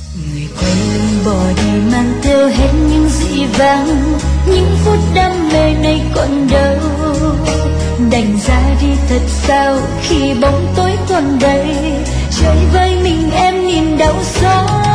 Người quay lưng bỏ đi mang theo hết những dĩ vãng, những phút đam mê này còn đâu. Đành ra đi thật sao khi bóng tối còn đây, chơi với mình em niềm đau xót.